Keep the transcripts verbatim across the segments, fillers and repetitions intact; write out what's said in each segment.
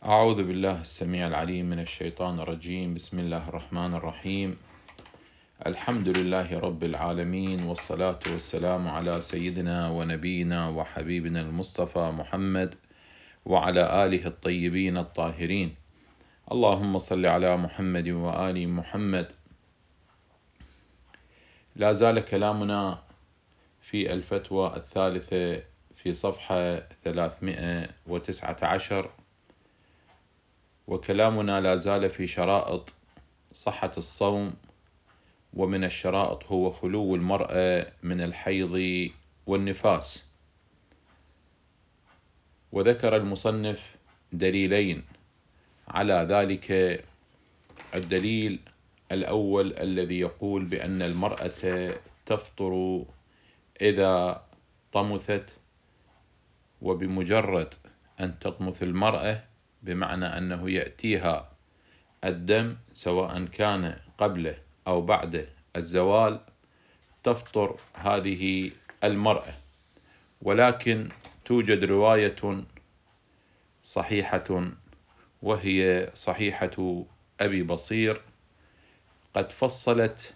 أعوذ بالله السميع العليم من الشيطان الرجيم. بسم الله الرحمن الرحيم. الحمد لله رب العالمين، والصلاة والسلام على سيدنا ونبينا وحبيبنا المصطفى محمد وعلى آله الطيبين الطاهرين. اللهم صل على محمد وآل محمد. لا زال كلامنا في الفتوى الثالثة في صفحة ثلاثمائة وتسعة عشر، وكلامنا لا زال في شرائط صحة الصوم، ومن الشرائط هو خلو المرأة من الحيض والنفاس. وذكر المصنف دليلين على ذلك. الدليل الأول الذي يقول بأن المرأة تفطر إذا طمثت، وبمجرد أن تطمث المرأة بمعنى أنه يأتيها الدم سواء كان قبله أو بعد الزوال تفطر هذه المرأة. ولكن توجد رواية صحيحة وهي صحيحة أبي بصير قد فصلت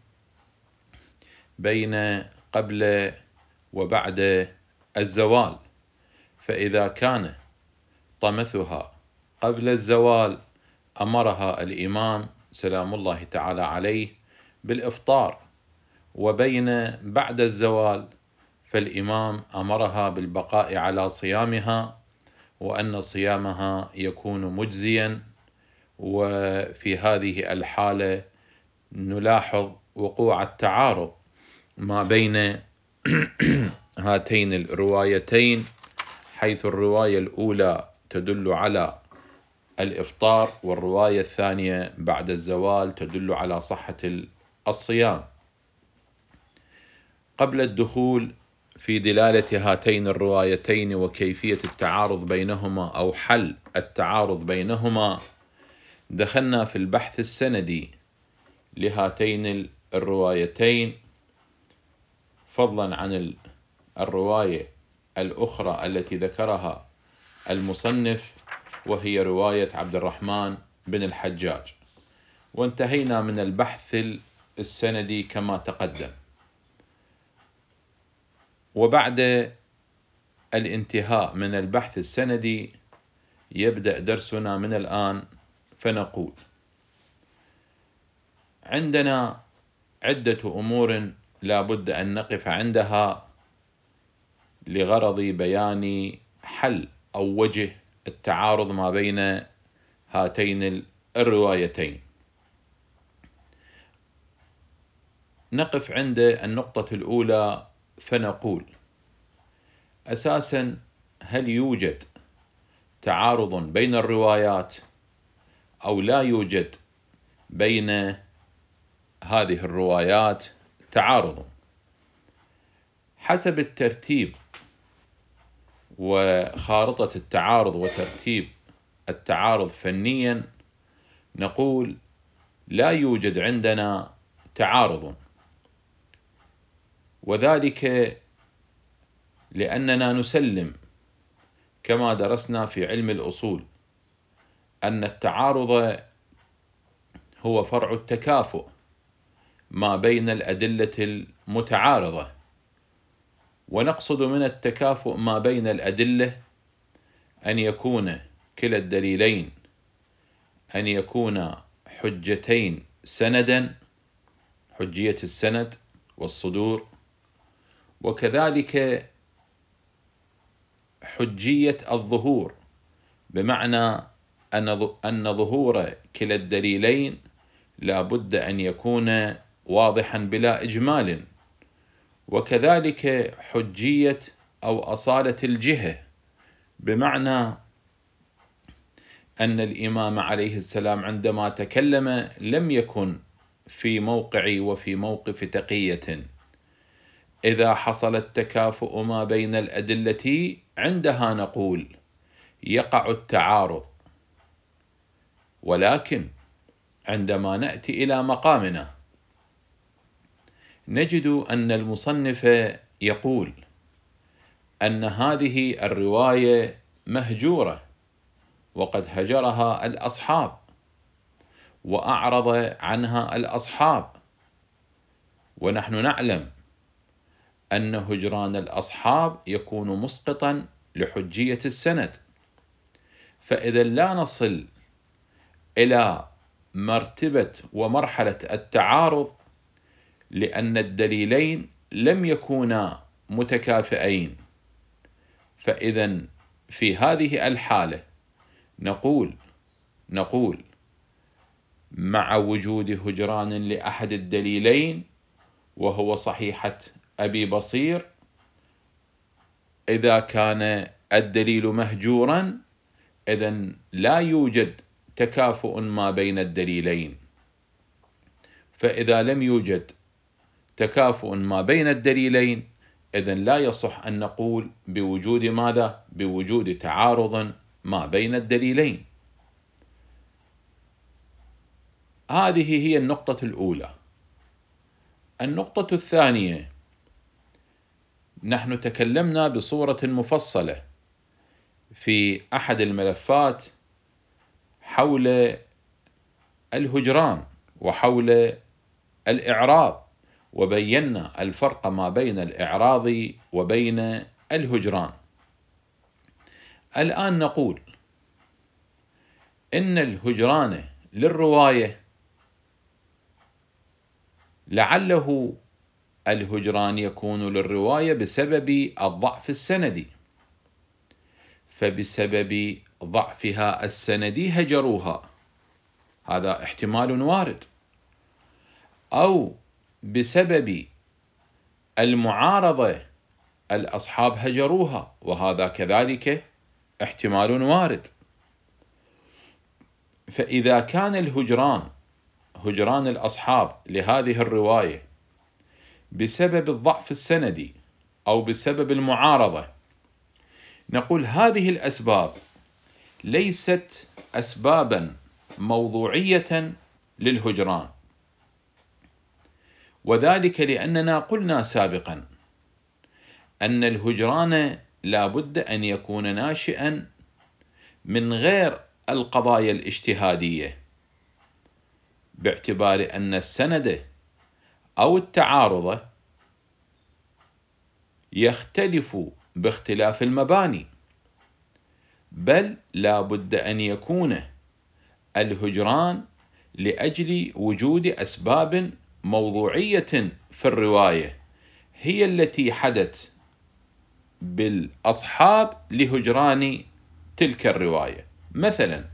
بين قبل وبعد الزوال، فإذا كان طمثها قبل الزوال أمرها الإمام سلام الله تعالى عليه بالإفطار، وبين بعد الزوال فالإمام أمرها بالبقاء على صيامها، وأن صيامها يكون مجزيا. وفي هذه الحالة نلاحظ وقوع التعارض ما بين هاتين الروايتين، حيث الرواية الأولى تدل على الإفطار، والرواية الثانية بعد الزوال تدل على صحة الصيام. قبل الدخول في دلالة هاتين الروايتين وكيفية التعارض بينهما أو حل التعارض بينهما، دخلنا في البحث السندي لهاتين الروايتين، فضلا عن الرواية الأخرى التي ذكرها المصنف وهي رواية عبد الرحمن بن الحجاج. وانتهينا من البحث السندي كما تقدم. وبعد الانتهاء من البحث السندي يبدأ درسنا من الآن، فنقول: عندنا عدة أمور لا بد أن نقف عندها لغرض بيان حل أو وجه التعارض ما بين هاتين الروايتين. نقف عند النقطة الأولى فنقول: أساسا هل يوجد تعارض بين الروايات أو لا يوجد بين هذه الروايات تعارض؟ حسب الترتيب وخارطة التعارض وترتيب التعارض فنيا نقول لا يوجد عندنا تعارض، وذلك لأننا نسلم كما درسنا في علم الأصول أن التعارض هو فرع التكافؤ ما بين الأدلة المتعارضة، ونقصد من التكافؤ ما بين الأدلة أن يكون كلا الدليلين أن يكون حجتين سندا، حجية السند والصدور، وكذلك حجية الظهور، بمعنى أن ظهور كلا الدليلين لا بد أن يكون واضحا بلا إجمال، وكذلك حجية أو أصالة الجهة، بمعنى أن الإمام عليه السلام عندما تكلم لم يكن في موقع وفي موقف تقية. إذا حصل التكافؤ ما بين الأدلة عندها نقول يقع التعارض، ولكن عندما نأتي إلى مقامنا نجد أن المصنف يقول أن هذه الرواية مهجورة، وقد هجرها الأصحاب وأعرض عنها الأصحاب، ونحن نعلم أن هجران الأصحاب يكون مسقطا لحجية السند. فإذا لا نصل إلى مرتبة ومرحلة التعارض، لأن الدليلين لم يكونا متكافئين، فإذا في هذه الحالة نقول نقول مع وجود هجران لأحد الدليلين وهو صحيحة أبي بصير، إذا كان الدليل مهجورا إذن لا يوجد تكافؤ ما بين الدليلين. فإذا لم يوجد تكافؤ ما بين الدليلين إذن لا يصح أن نقول بوجود ماذا؟ بوجود تعارض ما بين الدليلين. هذه هي النقطة الأولى. النقطة الثانية، نحن تكلمنا بصورة مفصلة في أحد الملفات حول الهجران وحول الإعراض، وبينا الفرق ما بين الإعراض وبين الهجران. الآن نقول إن الهجران للرواية لعله الهجران يكون للرواية بسبب الضعف السندي، فبسبب ضعفها السندي هجروها، هذا احتمال وارد، أو بسبب المعارضة الأصحاب هجروها، وهذا كذلك احتمال وارد. فإذا كان الهجران هجران الأصحاب لهذه الرواية بسبب الضعف السندي أو بسبب المعارضة، نقول هذه الأسباب ليست أسبابا موضوعية للهجران، وذلك لأننا قلنا سابقا أن الهجران لا بد أن يكون ناشئا من غير القضايا الاجتهادية، باعتبار أن السند أو التعارض يختلف باختلاف المباني، بل لا بد أن يكون الهجران لأجل وجود أسباب موضوعية في الرواية هي التي حدت بالأصحاب لهجران تلك الرواية. مثلا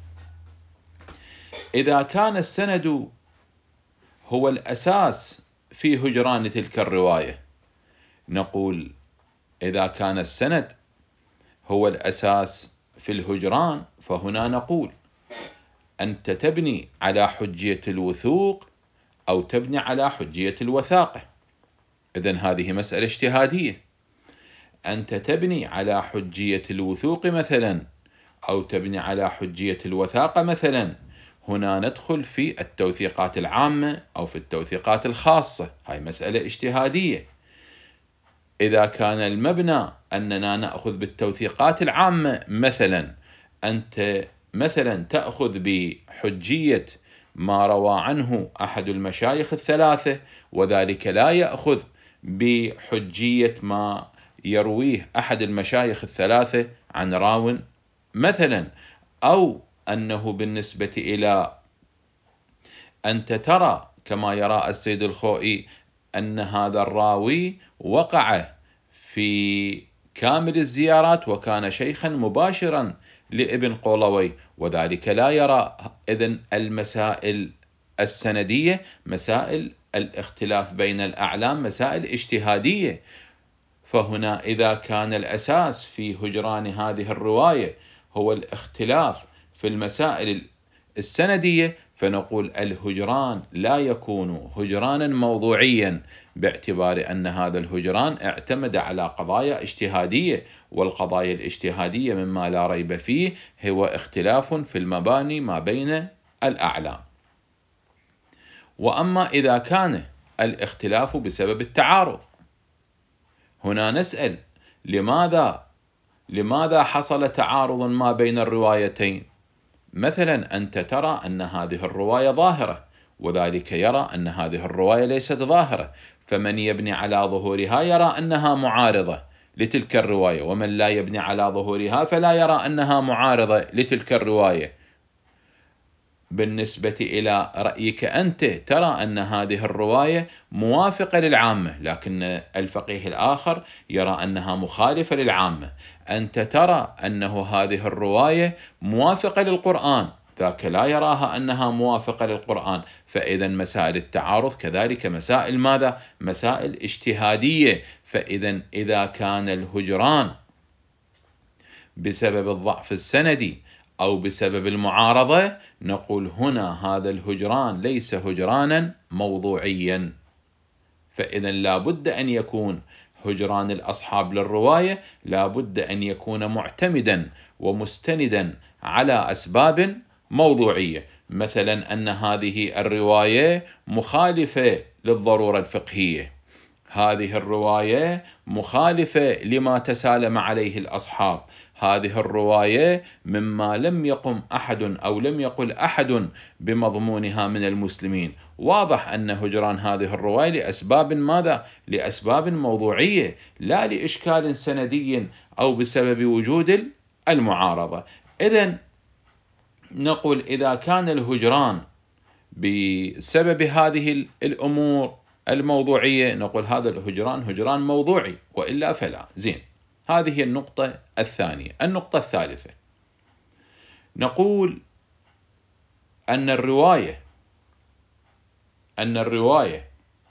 إذا كان السند هو الأساس في هجران تلك الرواية، نقول إذا كان السند هو الأساس في الهجران فهنا نقول أنت تبني على حجية الوثوق أو تبني على حجية الوثاقة. إذن هذه مسألة اجتهادية، أنت تبني على حجية الوثوق مثلا أو تبني على حجية الوثاقة مثلا، هنا ندخل في التوثيقات العامة أو في التوثيقات الخاصة، هاي مسألة اجتهادية. إذا كان المبنى أننا نأخذ بالتوثيقات العامة مثلا، أنت مثلا تأخذ بحجية ما روى عنه أحد المشايخ الثلاثة، وذلك لا يأخذ بحجية ما يرويه أحد المشايخ الثلاثة عن راو مثلا، أو أنه بالنسبة إلى أنت ترى كما يرى السيد الخوئي أن هذا الراوي وقع في كامل الزيارات وكان شيخا مباشرا لابن قولوي، وذلك لا يرى. إذن المسائل السندية مسائل الاختلاف بين الأعلام مسائل اجتهادية، فهنا إذا كان الأساس في هجران هذه الرواية هو الاختلاف في المسائل السندية، فنقول الهجران لا يكون هجرانا موضوعيا، باعتبار أن هذا الهجران اعتمد على قضايا اجتهادية، والقضايا الاجتهادية مما لا ريب فيه هو اختلاف في المباني ما بين الأعلام. وأما إذا كان الاختلاف بسبب التعارض، هنا نسأل لماذا لماذا حصل تعارض ما بين الروايتين؟ مثلا أنت ترى أن هذه الرواية ظاهرة، وذلك يرى أن هذه الرواية ليست ظاهرة، فمن يبني على ظهورها يرى أنها معارضة لتلك الرواية، ومن لا يبني على ظهورها فلا يرى أنها معارضة لتلك الرواية. بالنسبة إلى رأيك أنت ترى أن هذه الرواية موافقة للعامة، لكن الفقيه الآخر يرى أنها مخالفة للعامة. أنت ترى أنه هذه الرواية موافقة للقرآن، ذاك لا يراها أنها موافقة للقرآن. فإذا مسائل التعارض كذلك مسائل ماذا؟ مسائل اجتهادية. فإذا إذا كان الهجران بسبب الضعف السندي أو بسبب المعارضة، نقول هنا هذا الهجران ليس هجرانا موضوعيا. فإذا لا بد أن يكون هجران الأصحاب للرواية لا بد أن يكون معتمدا ومستندا على أسباب موضوعية، مثلا أن هذه الرواية مخالفة للضرورة الفقهية، هذه الرواية مخالفة لما تسالم عليه الأصحاب، هذه الرواية مما لم يقم أحد أو لم يقل أحد بمضمونها من المسلمين. واضح أن هجران هذه الرواية لأسباب ماذا؟ لأسباب موضوعية، لا لإشكال سندي أو بسبب وجود المعارضة. إذن نقول إذا كان الهجران بسبب هذه الأمور الموضوعية نقول هذا الهجران هجران موضوعي، وإلا فلا. زين، هذه النقطة الثانية. النقطة الثالثة نقول أن الرواية أن الرواية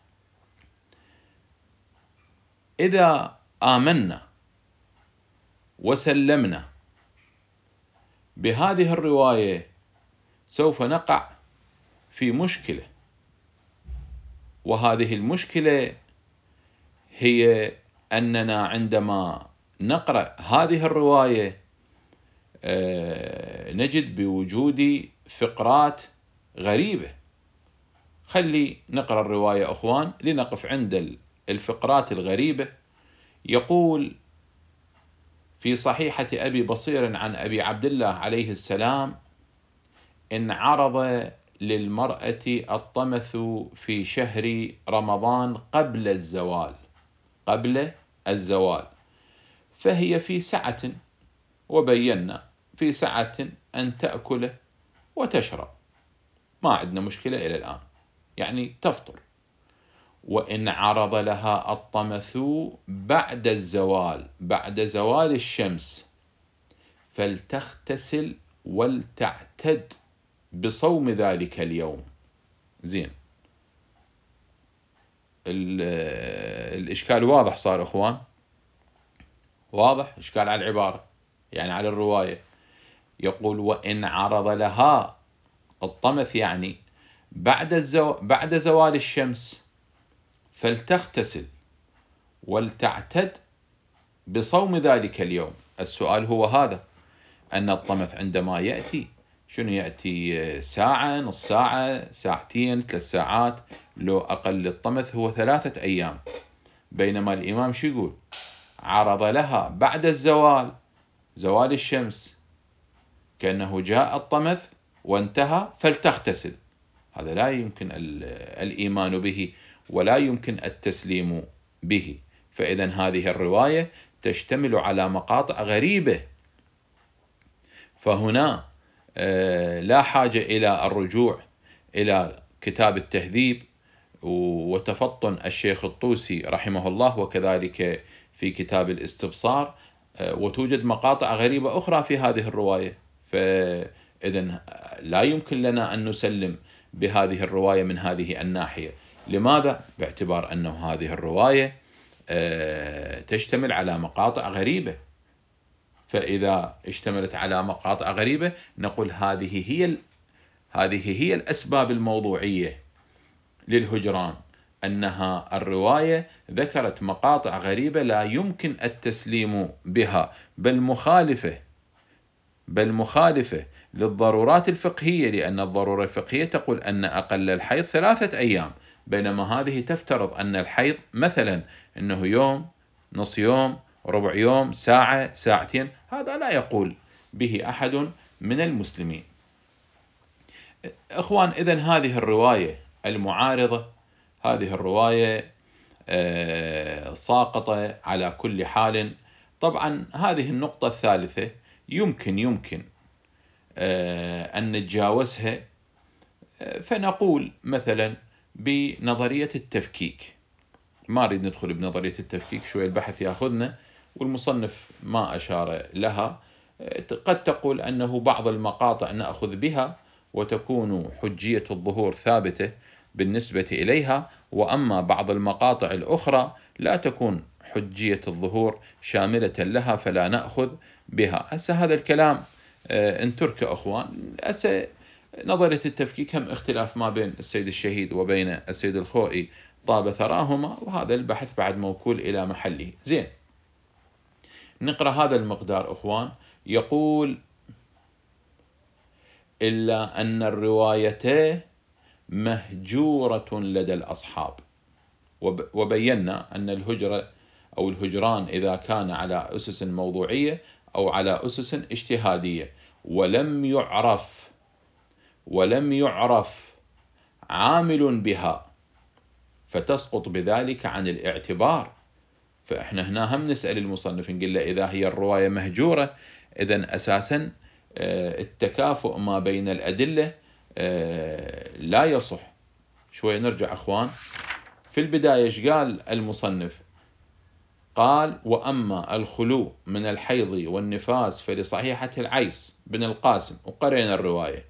إذا آمنا وسلمنا بهذه الرواية سوف نقع في مشكلة، وهذه المشكلة هي أننا عندما نقرأ هذه الرواية نجد بوجود فقرات غريبة. خلي نقرأ الرواية أخوان لنقف عند الفقرات الغريبة. يقول في صحيحة أبي بصير عن أبي عبد الله عليه السلام: إن عرض للمرأة الطمث في شهر رمضان قبل الزوال قبل الزوال فهي في سعة، وبينا في سعة أن تأكل وتشرب، ما عندنا مشكلة إلى الآن، يعني تفطر. وإن عرض لها الطمث بعد الزوال بعد زوال الشمس فلتغتسل ولتعتد بصوم ذلك اليوم. زين، الإشكال واضح صار أخوان؟ واضح إشكال على العبارة، يعني على الرواية. يقول وإن عرض لها الطمث يعني بعد الزو... بعد زوال الشمس فلتغتسل ولتعتد بصوم ذلك اليوم. السؤال هو هذا، أن الطمث عندما يأتي شنو يأتي؟ ساعة، نص ساعة، ساعتين، ثلاث ساعات، لو أقل الطمث هو ثلاثة أيام. بينما الإمام شو يقول؟ عرض لها بعد الزوال زوال الشمس، كأنه جاء الطمث وانتهى فلتغتسل. هذا لا يمكن الإيمان به ولا يمكن التسليم به. فإذا هذه الرواية تشتمل على مقاطع غريبة، فهنا لا حاجة إلى الرجوع إلى كتاب التهذيب وتفطن الشيخ الطوسي رحمه الله، وكذلك في كتاب الاستبصار، وتوجد مقاطع غريبة أخرى في هذه الرواية. فإذن لا يمكن لنا أن نسلم بهذه الرواية من هذه الناحية. لماذا؟ باعتبار أن هذه الرواية تشتمل على مقاطع غريبة. فإذا اشتملت على مقاطع غريبة نقول هذه هي هذه هي الأسباب الموضوعية للهجران، أنها الرواية ذكرت مقاطع غريبة لا يمكن التسليم بها، بل مخالفة بل مخالفة للضرورات الفقهية، لأن الضرورة الفقهية تقول أن أقل الحيض ثلاثة أيام، بينما هذه تفترض أن الحيض مثلا أنه يوم، نص يوم، ربع يوم، ساعة، ساعتين. هذا لا يقول به أحد من المسلمين. إخوان، إذن هذه الرواية المعارضة، هذه الرواية ساقطة على كل حال. طبعا هذه النقطة الثالثة يمكن يمكن أن نتجاوزها، فنقول مثلا بنظرية التفكيك. ما أريد ندخل بنظرية التفكيك، شوية البحث يأخذنا والمصنف ما أشار لها. قد تقول أنه بعض المقاطع نأخذ بها وتكون حجية الظهور ثابتة بالنسبة إليها، وأما بعض المقاطع الأخرى لا تكون حجية الظهور شاملة لها فلا نأخذ بها. هسه هذا الكلام ان ترك أخوان. هسه نظرية التفكيك هم اختلاف ما بين السيد الشهيد وبين السيد الخوئي طاب ثراهما، وهذا البحث بعد موكول إلى محله. زين، نقرأ هذا المقدار أخوان. يقول: إلا أن الرواية مهجورة لدى الأصحاب. وبينا أن الهجرة أو الهجران إذا كان على أسس موضوعية أو على أسس اجتهادية ولم يعرف ولم يعرف عامل بها فتسقط بذلك عن الاعتبار. فإحنا هنا هم نسأل المصنف نقول له إذا هي الرواية مهجورة، إذن أساسا التكافؤ ما بين الأدلة لا يصح. شوية نرجع أخوان. في البداية إيش قال المصنف؟ قال: وأما الخلو من الحيض والنفاس فلصحيحة العيس بن القاسم، وقرأنا الرواية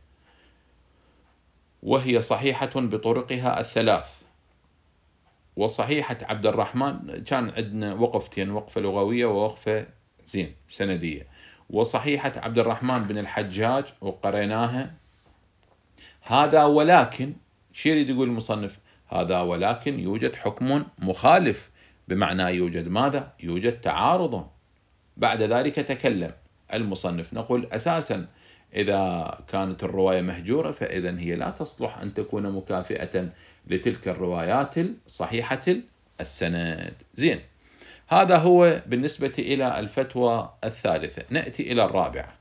وهي صحيحة بطرقها الثلاث، وصحيحة عبد الرحمن كان عندنا وقفتين، وقفة لغوية ووقفة زين سندية. وصحيحة عبد الرحمن بن الحجاج وقرأناها. هذا ولكن شو يريد يقول المصنف؟ هذا ولكن يوجد حكم مخالف، بمعنى يوجد ماذا؟ يوجد تعارض. بعد ذلك تكلم المصنف. نقول أساسا إذا كانت الرواية مهجورة فإذن هي لا تصلح أن تكون مكافئة لتلك الروايات الصحيحة السند. زين، هذا هو بالنسبة إلى الفتوى الثالثة. نأتي إلى الرابعة.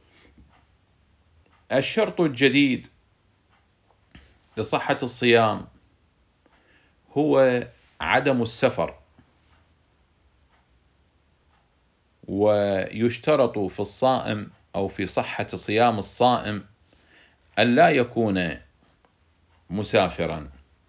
الشرط الجديد لصحة الصيام هو عدم السفر، ويشترط في الصائم أو في صحة صيام الصائم أن لا يكون مسافرا،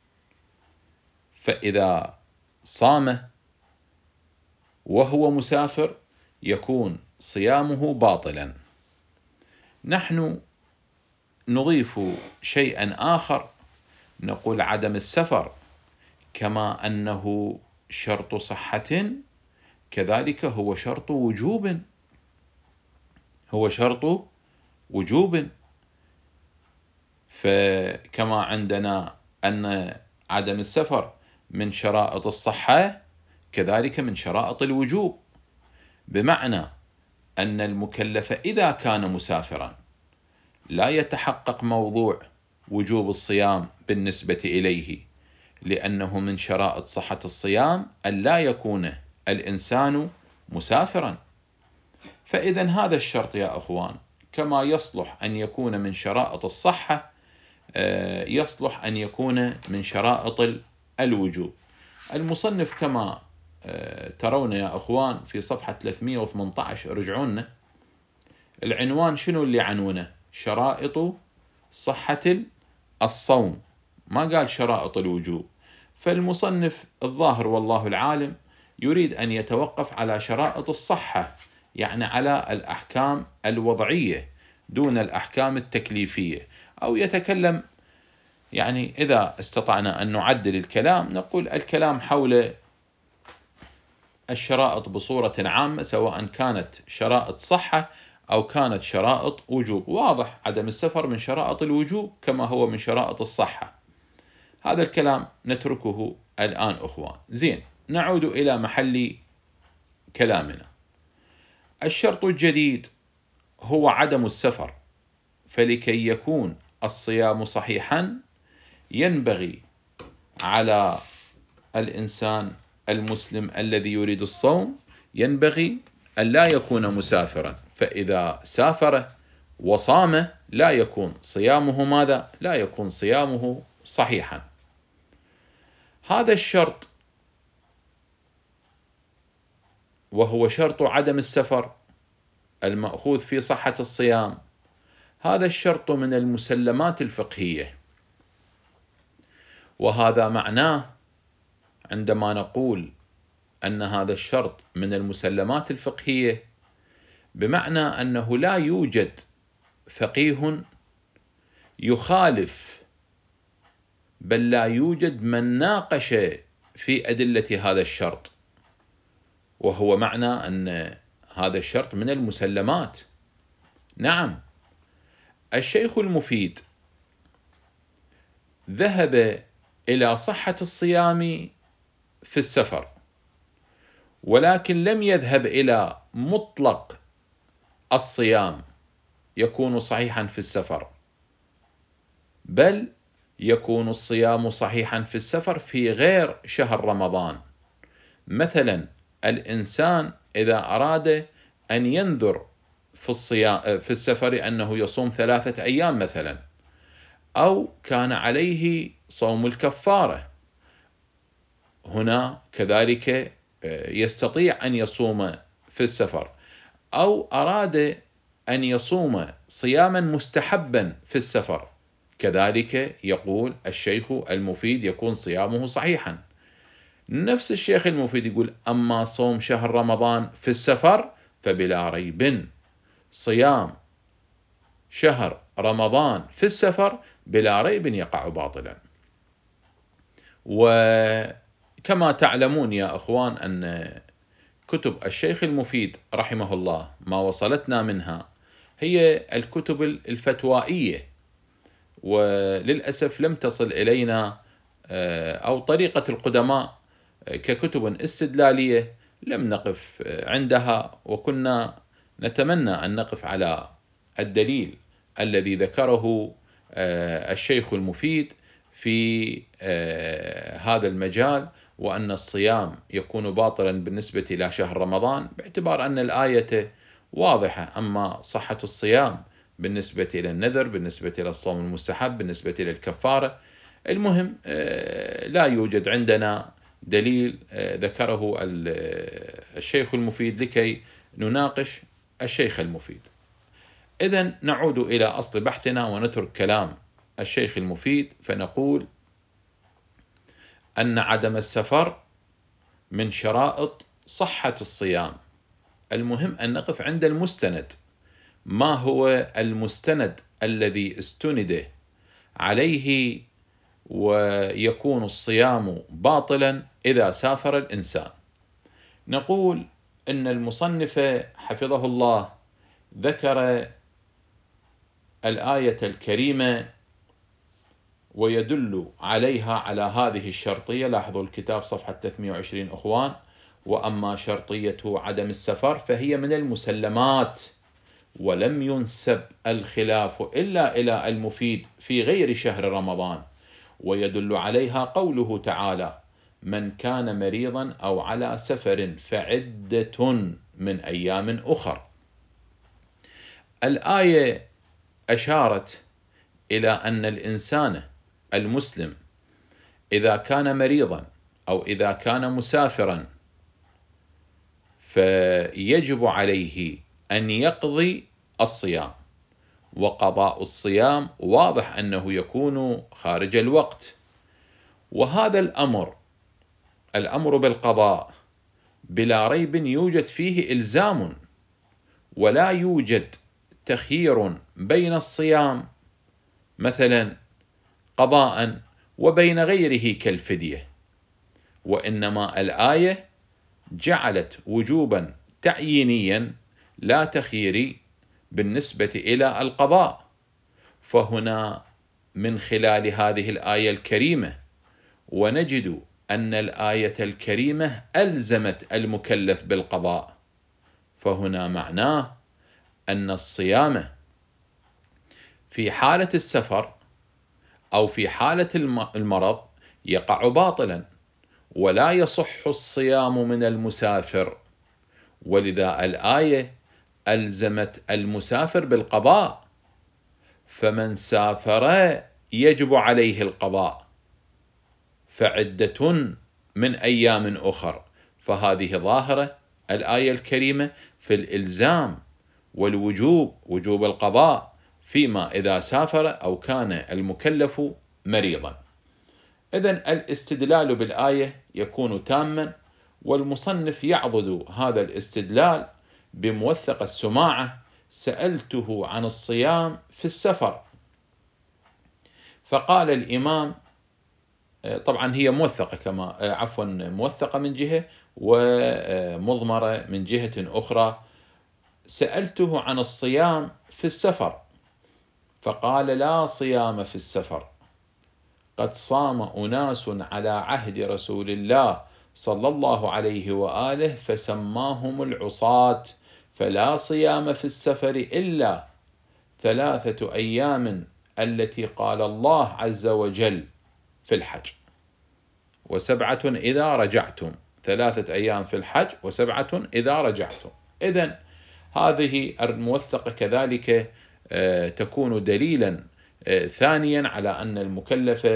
فإذا صام وهو مسافر يكون صيامه باطلا. نحن نضيف شيئا آخر، نقول عدم السفر كما أنه شرط صحة كذلك هو شرط وجوب، هو شرط وجوب. فكما عندنا أن عدم السفر من شرائط الصحة كذلك من شرائط الوجوب، بمعنى أن المكلف إذا كان مسافرا لا يتحقق موضوع وجوب الصيام بالنسبة إليه، لأنه من شرائط صحة الصيام أن لا يكون الإنسان مسافرا. فإذا هذا الشرط يا أخوان كما يصلح أن يكون من شرائط الصحة يصلح أن يكون من شرائط الوجوب. المصنف كما ترون يا أخوان في صفحة ثلاثمئة وثمانية عشر، رجعونا العنوان شنو اللي عنونه؟ شرائط صحة الصوم، ما قال شرائط الوجوب. فالمصنف الظاهر والله العالم يريد أن يتوقف على شرائط الصحة، يعني على الأحكام الوضعية دون الأحكام التكليفية، أو يتكلم يعني إذا استطعنا أن نعدل الكلام نقول الكلام حول الشرائط بصورة عامة، سواء كانت شرائط صحة أو كانت شرائط وجوب. واضح عدم السفر من شرائط الوجوب كما هو من شرائط الصحة. هذا الكلام نتركه الآن أخوان. زين، نعود إلى محل كلامنا. الشرط الجديد هو عدم السفر. فلكي يكون الصيام صحيحا ينبغي على الإنسان المسلم الذي يريد الصوم ينبغي أن لا يكون مسافرا، فإذا سافر وصام لا يكون صيامه ماذا؟ لا يكون صيامه صحيحا. هذا الشرط وهو شرط عدم السفر المأخوذ في صحة الصيام، هذا الشرط من المسلمات الفقهية، وهذا معناه عندما نقول أن هذا الشرط من المسلمات الفقهية، بمعنى أنه لا يوجد فقيه يخالف، بل لا يوجد من ناقش في أدلة هذا الشرط، وهو معنى أن هذا الشرط من المسلمات. نعم، الشيخ المفيد ذهب إلى صحة الصيام في السفر، ولكن لم يذهب إلى مطلق الصيام يكون صحيحا في السفر، بل يكون الصيام صحيحا في السفر في غير شهر رمضان. مثلا الإنسان إذا أراد أن ينذر في الصيام في السفر أنه يصوم ثلاثة أيام مثلا، أو كان عليه صوم الكفارة، هنا كذلك يستطيع أن يصوم في السفر، أو أراد أن يصوم صياما مستحبا في السفر، كذلك يقول الشيخ المفيد يكون صيامه صحيحا. نفس الشيخ المفيد يقول أما صوم شهر رمضان في السفر فبلا ريب صيام شهر رمضان في السفر بلا ريب يقع باطلا. وكما تعلمون يا أخوان أن كتب الشيخ المفيد رحمه الله ما وصلتنا منها هي الكتب الفتوائية، وللأسف لم تصل إلينا أو طريقة القدماء ككتب استدلالية لم نقف عندها، وكنا نتمنى أن نقف على الدليل الذي ذكره الشيخ المفيد في هذا المجال، وأن الصيام يكون باطلا بالنسبة إلى شهر رمضان باعتبار أن الآية واضحة. أما صحة الصيام بالنسبة إلى النذر، بالنسبة إلى الصوم المستحب، بالنسبة إلى الكفارة، المهم لا يوجد عندنا دليل ذكره الشيخ المفيد لكي نناقش الشيخ المفيد. إذن نعود إلى أصل بحثنا ونترك كلام الشيخ المفيد، فنقول أن عدم السفر من شرائط صحة الصيام. المهم أن نقف عند المستند، ما هو المستند الذي استند عليه ويكون الصيام باطلا إذا سافر الإنسان. نقول إن المصنف حفظه الله ذكر الآية الكريمة ويدل عليها على هذه الشرطية. لاحظوا الكتاب صفحة ثلاثمئة وعشرين أخوان. وأما شرطية عدم السفر فهي من المسلمات، ولم ينسب الخلاف إلا إلى المفيد في غير شهر رمضان، ويدل عليها قوله تعالى: من كان مريضا أو على سفر فعدة من أيام أخر. الآية أشارت إلى أن الإنسان المسلم إذا كان مريضا أو إذا كان مسافرا فيجب عليه أن يقضي الصيام، وقضاء الصيام واضح أنه يكون خارج الوقت. وهذا الأمر الأمر بالقضاء بلا ريب يوجد فيه إلزام، ولا يوجد تخيير بين الصيام مثلا قضاء وبين غيره كالفدية، وإنما الآية جعلت وجوبا تعيينيا لا تخييري بالنسبة إلى القضاء. فهنا من خلال هذه الآية الكريمة ونجد أن الآية الكريمة ألزمت المكلف بالقضاء، فهنا معناه أن الصيام في حالة السفر أو في حالة المرض يقع باطلا، ولا يصح الصيام من المسافر، ولذا الآية ألزمت المسافر بالقضاء فمن سافر يجب عليه القضاء، فعدة من أيام أخر. فهذه ظاهرة الآية الكريمة في الإلزام والوجوب، وجوب القضاء فيما إذا سافر أو كان المكلف مريضا. إذن الاستدلال بالآية يكون تاما، والمصنف يعضد هذا الاستدلال بموثق السماعة: سألته عن الصيام في السفر، فقال الإمام، طبعا هي موثقة كما عفوا موثقة من جهة ومضمرة من جهة أخرى، سألته عن الصيام في السفر فقال: لا صيام في السفر، قد صام أناس على عهد رسول الله صلى الله عليه وآله فسماهم العصاة، فلا صيام في السفر إلا ثلاثة أيام التي قال الله عز وجل في الحج، وسبعة إذا رجعتم. ثلاثة أيام في الحج وسبعة إذا رجعتم. إذن هذه الموثقة كذلك تكون دليلا ثانيا على أن المكلف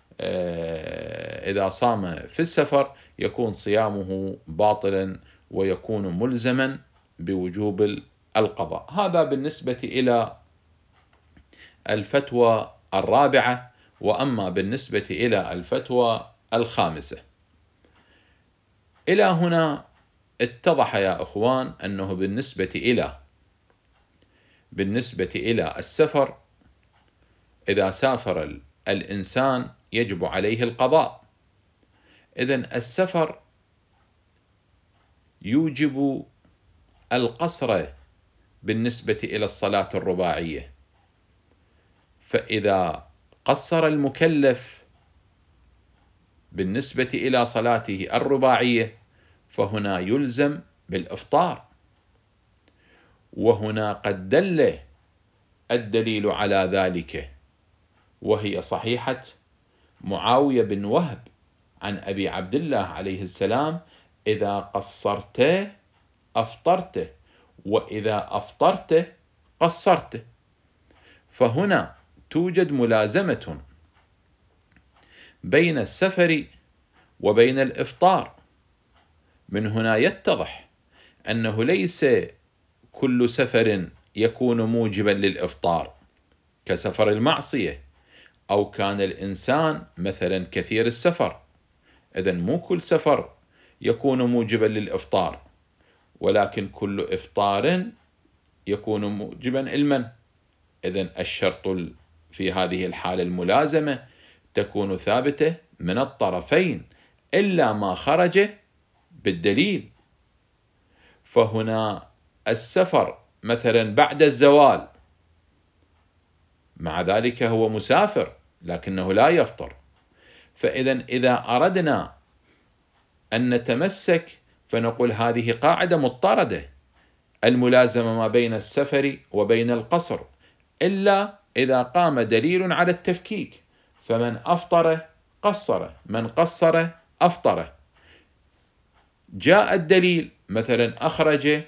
إذا صام في السفر يكون صيامه باطلا ويكون ملزما بوجوب القضاء. هذا بالنسبة إلى الفتوى الرابعة. وأما بالنسبة إلى الفتوى الخامسة، إلى هنا اتضح يا أخوان أنه بالنسبة إلى بالنسبة إلى السفر، إذا سافر الإنسان يجب عليه القضاء. إذن السفر يوجب القصر بالنسبة إلى الصلاة الرباعية، فإذا قصر المكلف بالنسبة إلى صلاته الرباعية فهنا يلزم بالإفطار. وهنا قد دل الدليل على ذلك، وهي صحيحة معاوية بن وهب عن أبي عبد الله عليه السلام: إذا قصرت أفطرت، وإذا أفطرت قصرت. فهنا توجد ملازمة بين السفر وبين الإفطار. من هنا يتضح أنه ليس كل سفر يكون موجبا للإفطار كسفر المعصية، أو كان الإنسان مثلا كثير السفر. إذن مو كل سفر يكون موجبا للإفطار، ولكن كل إفطار يكون موجبا علما. إذن الشرط في هذه الحالة الملازمة تكون ثابتة من الطرفين إلا ما خرج بالدليل. فهنا السفر مثلا بعد الزوال، مع ذلك هو مسافر لكنه لا يفطر. فإذا إذا أردنا أن نتمسك فنقول هذه قاعدة مضطردة، الملازمة ما بين السفر وبين القصر، إلا إذا قام دليل على التفكيك، فمن أفطر قصر، من قصر أفطر. جاء الدليل مثلا أخرج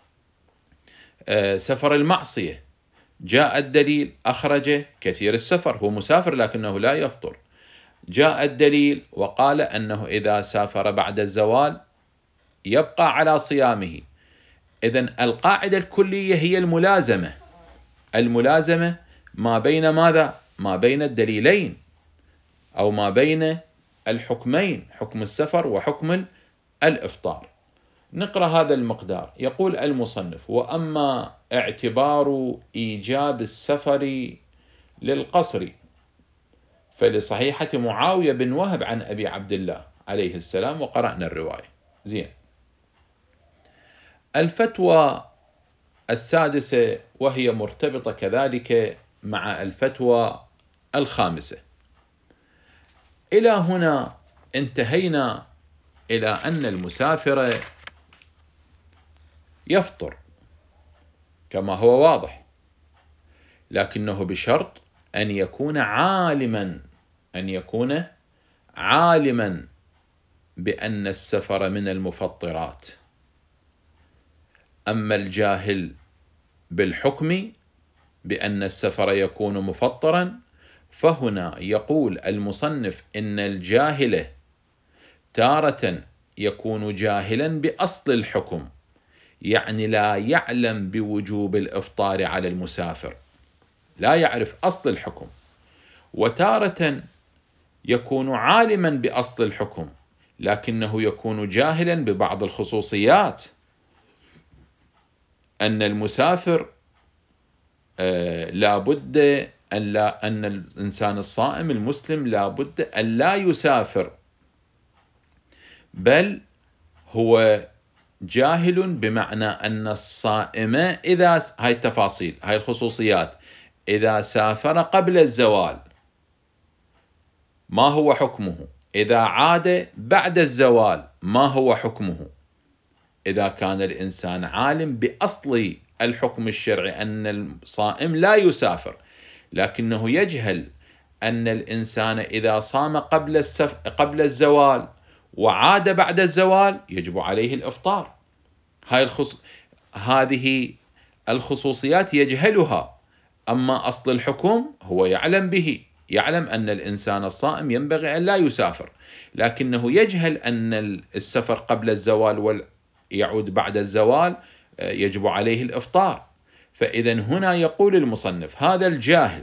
سفر المعصية، جاء الدليل أخرج كثير السفر، هو مسافر لكنه لا يفطر. جاء الدليل وقال أنه إذا سافر بعد الزوال يبقى على صيامه. إذن القاعدة الكلية هي الملازمة، الملازمة ما بين ماذا؟ ما بين الدليلين، أو ما بين الحكمين، حكم السفر وحكم الإفطار. نقرأ هذا المقدار. يقول المصنف: وأما اعتبار إيجاب السفر للقصر فلصحيحة معاوية بن وهب عن أبي عبد الله عليه السلام، وقرأنا الرواية. زين. الفتوى السادسة وهي مرتبطة كذلك مع الفتوى الخامسة. إلى هنا انتهينا إلى أن المسافر يفطر كما هو واضح، لكنه بشرط أن يكون عالما أن يكون عالما بأن السفر من المفطرات. أما الجاهل بالحكم بأن السفر يكون مفطرا، فهنا يقول المصنف إن الجاهل تارة يكون جاهلا بأصل الحكم، يعني لا يعلم بوجوب الإفطار على المسافر، لا يعرف أصل الحكم، وتارة يكون عالما بأصل الحكم لكنه يكون جاهلا ببعض الخصوصيات، أن المسافر آه لا بد أن, لا أن الإنسان الصائم المسلم لا بد أن لا يسافر، بل هو جاهل بمعنى أن الصائم إذا هاي التفاصيل هاي الخصوصيات إذا سافر قبل الزوال ما هو حكمه، إذا عاد بعد الزوال ما هو حكمه. إذا كان الإنسان عالم بأصل الحكم الشرعي أن الصائم لا يسافر، لكنه يجهل أن الإنسان إذا صام قبل السف... قبل الزوال وعاد بعد الزوال يجب عليه الإفطار. هاي الخص... هذه الخصوصيات يجهلها، أما أصل الحكم هو يعلم به، يعلم أن الإنسان الصائم ينبغي أن لا يسافر، لكنه يجهل أن السفر قبل الزوال ويعود بعد الزوال يجب عليه الإفطار. فإذا هنا يقول المصنف هذا الجاهل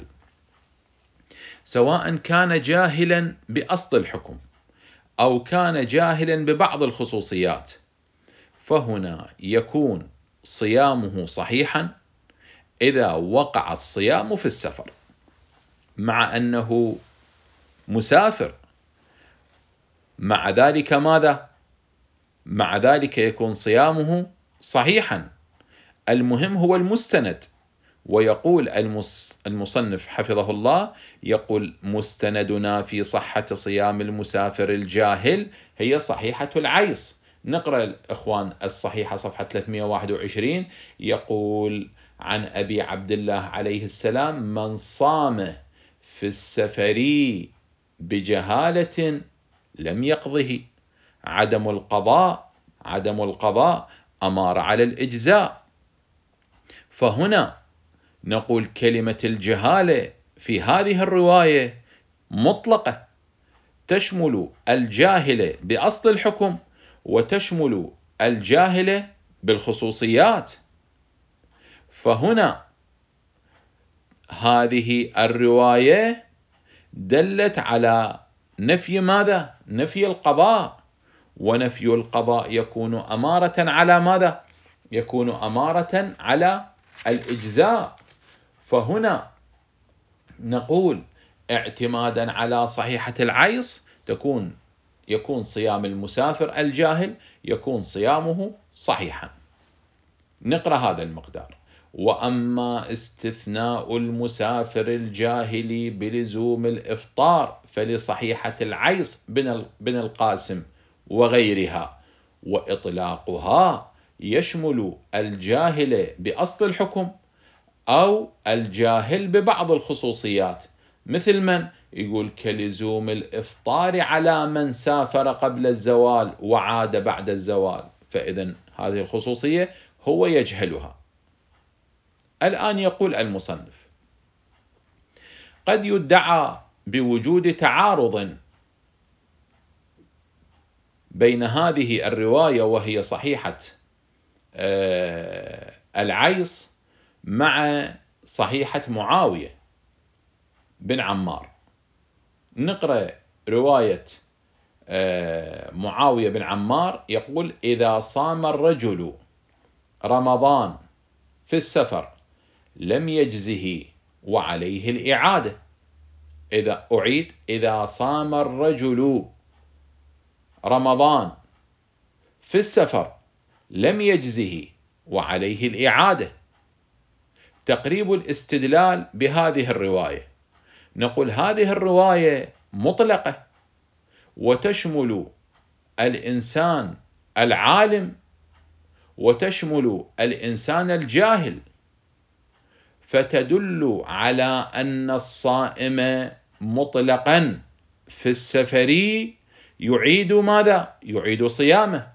سواء كان جاهلا بأصل الحكم أو كان جاهلا ببعض الخصوصيات، فهنا يكون صيامه صحيحا إذا وقع الصيام في السفر، مع أنه مسافر. مع ذلك ماذا؟ مع ذلك يكون صيامه صحيحا. المهم هو المستند، ويقول المصنف حفظه الله يقول مستندنا في صحة صيام المسافر الجاهل هي صحيحة العيص. نقرأ الإخوان الصحيحة صفحة ثلاثمئة وواحد وعشرين، يقول عن أبي عبد الله عليه السلام من صام في السفر بجهالة لم يقضه، عدم القضاء عدم القضاء أمار على الإجزاء. فهنا نقول كلمة الجهالة في هذه الرواية مطلقة، تشمل الجاهل بأصل الحكم وتشمل الجاهل بالخصوصيات. فهنا هذه الرواية دلت على نفي ماذا؟ نفي القضاء، ونفي القضاء يكون أمارة على ماذا؟ يكون أمارة على الإجزاء. فهنا نقول اعتمادا على صحيحة العيص تكون يكون صيام المسافر الجاهل يكون صيامه صحيحا. نقرأ هذا المقدار: وأما استثناء المسافر الجاهل بلزوم الإفطار فلصحيحة العيص بن القاسم وغيرها، وإطلاقها يشمل الجاهل بأصل الحكم أو الجاهل ببعض الخصوصيات، مثل من يقول كلزوم الإفطار على من سافر قبل الزوال وعاد بعد الزوال، فإذن هذه الخصوصية هو يجهلها. الآن يقول المصنف قد يدعى بوجود تعارض بين هذه الرواية وهي صحيحة العيص مع صحيحة معاوية بن عمار. نقرأ رواية معاوية بن عمار يقول إذا صام الرجل رمضان في السفر لم يجزه وعليه الإعادة. إذا أعيد إذا صام الرجل رمضان في السفر لم يجزه وعليه الإعادة. تقريب الاستدلال بهذه الرواية، نقول هذه الرواية مطلقة وتشمل الإنسان العالم وتشمل الإنسان الجاهل، فتدل على أن الصائم مطلقا في السفر يعيد ماذا؟ يعيد صيامه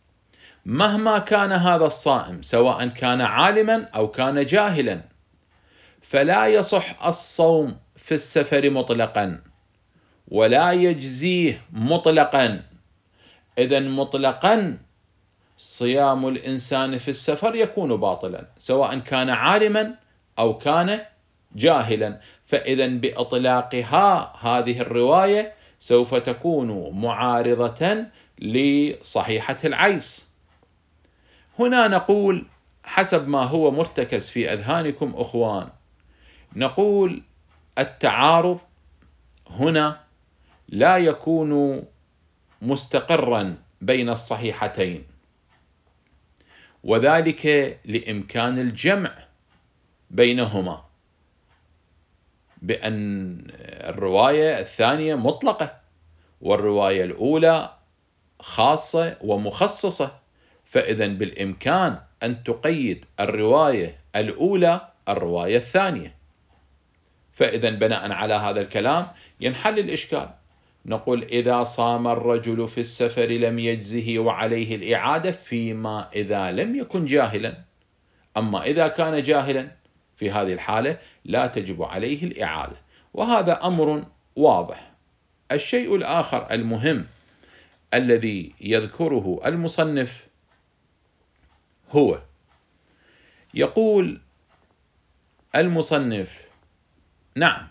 مهما كان هذا الصائم، سواء كان عالما أو كان جاهلا. فلا يصح الصوم في السفر مطلقا ولا يجزيه مطلقا. إذن مطلقا صيام الإنسان في السفر يكون باطلا سواء كان عالما أو كان جاهلا. فإذن بإطلاقها هذه الرواية سوف تكون معارضة لصحيحة العيس. هنا نقول حسب ما هو مرتكز في أذهانكم أخوان، نقول التعارض هنا لا يكون مستقرا بين الصحيحتين، وذلك لإمكان الجمع بينهما، بأن الرواية الثانية مطلقة والرواية الأولى خاصة ومخصصة، فإذن بالإمكان أن تقيد الرواية الأولى الرواية الثانية. فإذن بناء على هذا الكلام ينحل الإشكال، نقول إذا صام الرجل في السفر لم يجزه وعليه الإعادة فيما إذا لم يكن جاهلا، أما إذا كان جاهلا في هذه الحالة لا تجب عليه الإعادة، وهذا أمر واضح. الشيء الآخر المهم الذي يذكره المصنف هو يقول المصنف: نعم،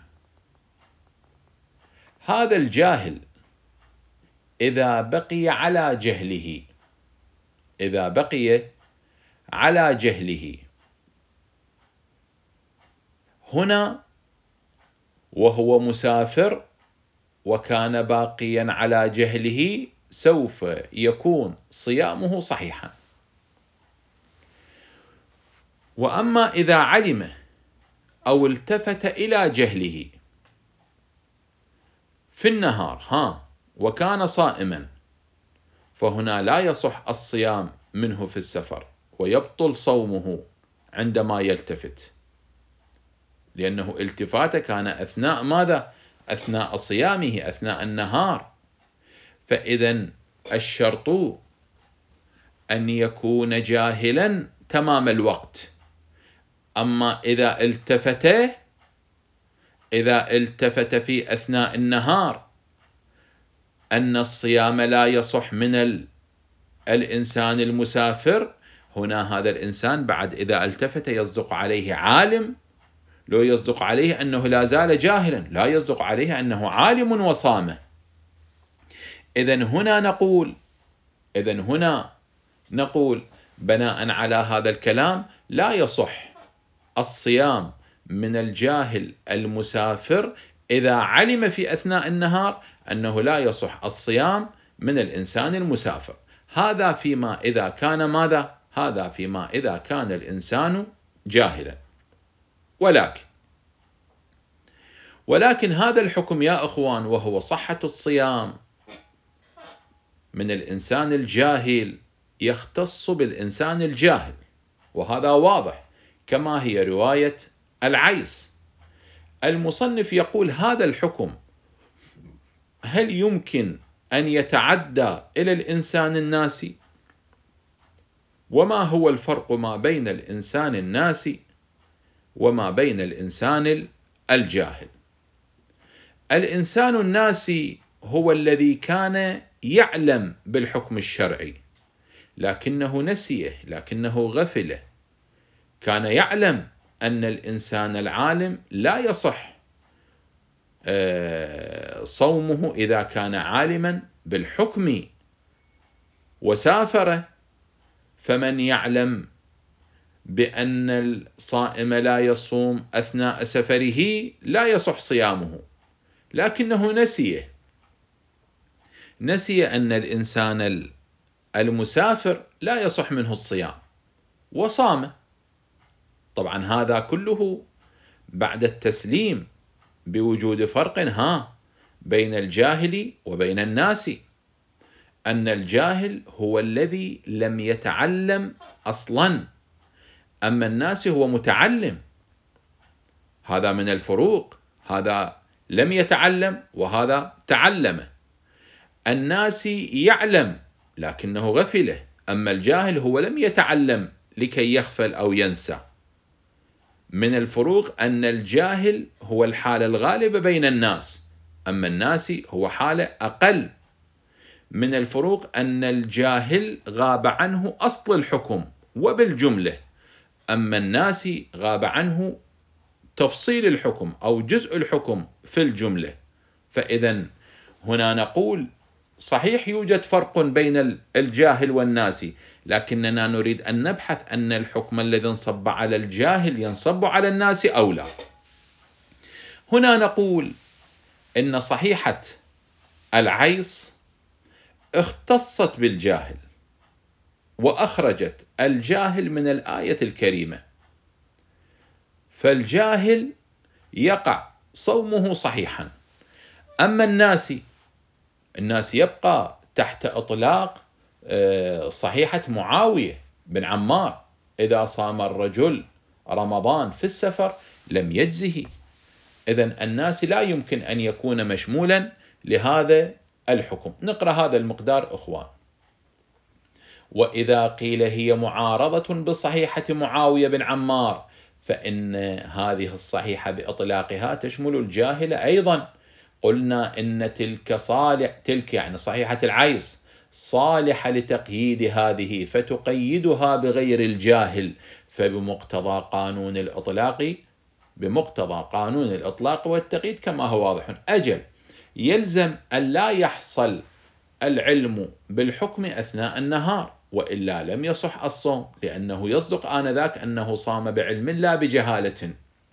هذا الجاهل إذا بقي على جهله إذا بقي على جهله هنا وهو مسافر وكان باقيا على جهله سوف يكون صيامه صحيحا. وأما إذا علم أو التفت إلى جهله في النهار ها وكان صائما فهنا لا يصح الصيام منه في السفر ويبطل صومه عندما يلتفت، لأنه التفاته كان أثناء ماذا؟ أثناء صيامه، أثناء النهار. فإذن الشرط أن يكون جاهلا تمام الوقت. أما إذا التفت إذا التفت في أثناء النهار أن الصيام لا يصح من الإنسان المسافر، هنا هذا الإنسان بعد إذا التفت يصدق عليه عالم، لو يصدق عليه أنه لا زال جاهلا، لا يصدق عليه أنه عالم وصامه. إذن هنا نقول إذن هنا نقول بناء على هذا الكلام لا يصح الصيام من الجاهل المسافر إذا علم في أثناء النهار أنه لا يصح الصيام من الإنسان المسافر. هذا فيما إذا كان ماذا؟ هذا فيما إذا كان الإنسان جاهلا. ولكن ولكن هذا الحكم يا أخوان وهو صحة الصيام من الإنسان الجاهل يختص بالإنسان الجاهل، وهذا واضح كما هي رواية العيس. المصنف يقول هذا الحكم هل يمكن أن يتعدى إلى الإنسان الناسي؟ وما هو الفرق ما بين الإنسان الناسي وما بين الإنسان الجاهل؟ الإنسان الناسي هو الذي كان يعلم بالحكم الشرعي لكنه نسيه، لكنه غفله، كان يعلم أن الإنسان العالم لا يصح صومه إذا كان عالما بالحكم وسافر. فمن يعلم بأن الصائم لا يصوم أثناء سفره لا يصح صيامه، لكنه نسيه نسي أن الإنسان المسافر لا يصح منه الصيام وصام. طبعا هذا كله بعد التسليم بوجود فرق ها بين الجاهل وبين الناس، أن الجاهل هو الذي لم يتعلم أصلا، أما الناس هو متعلم. هذا من الفروق، هذا لم يتعلم وهذا تعلم. الناس يعلم لكنه غفله، أما الجاهل هو لم يتعلم لكي يغفل أو ينسى. من الفروق أن الجاهل هو الحالة الغالبة بين الناس، أما الناسي هو حالة أقل. من الفروق أن الجاهل غاب عنه أصل الحكم وبالجملة، أما الناسي غاب عنه تفصيل الحكم أو جزء الحكم في الجملة. فإذا هنا نقول صحيح يوجد فرق بين الجاهل والناسي، لكننا نريد أن نبحث أن الحكم الذي انصب على الجاهل ينصب على الناس أو لا. هنا نقول إن صحيحة العيص اختصت بالجاهل وأخرجت الجاهل من الآية الكريمة، فالجاهل يقع صومه صحيحا. أما الناسي الناس يبقى تحت إطلاق صحيحة معاوية بن عمار: إذا صام الرجل رمضان في السفر لم يجزه. إذن الناس لا يمكن أن يكون مشمولا لهذا الحكم. نقرأ هذا المقدار إخوان: وإذا قيل هي معارضة بصحيحة معاوية بن عمار فإن هذه الصحيحة بإطلاقها تشمل الجاهل أيضا. قلنا إن تلك صالح تلك يعني صحيحة العيص صالحة لتقييد هذه فتقيدها بغير الجاهل، فبمقتضى قانون الإطلاق بمقتضى قانون الإطلاق والتقييد كما هو واضح. أجل يلزم أن لا يحصل العلم بالحكم أثناء النهار، وإلا لم يصح الصوم، لأنه يصدق آنذاك أنه صام بعلم لا بجهالة.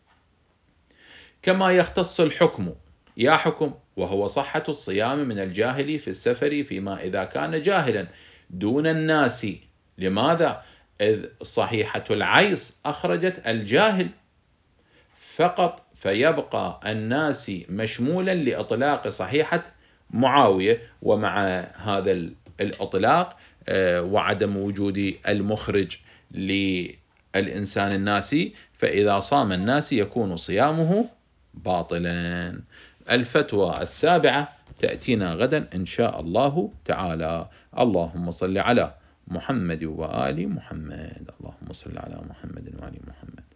كما يختص الحكم يا حكم وهو صحة الصيام من الجاهل في السفر فيما إذا كان جاهلا دون الناس. لماذا؟ إذ صحيحة العيص أخرجت الجاهل فقط، فيبقى الناس مشمولا لإطلاق صحيحة معاوية. ومع هذا الإطلاق وعدم وجود المخرج للإنسان الناسي، فإذا صام الناس يكون صيامه باطلا. الفتوى السابعة تأتينا غدا إن شاء الله تعالى. اللهم صل على محمد وآل محمد. اللهم صل على محمد وآل محمد.